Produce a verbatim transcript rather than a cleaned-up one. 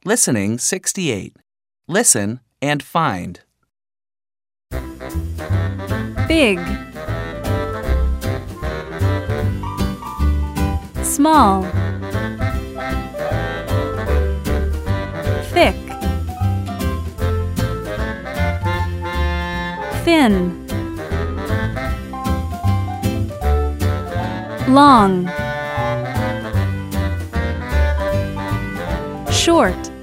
Listening sixty-eight. Listen and find. Big, small, thick, thin, long, short,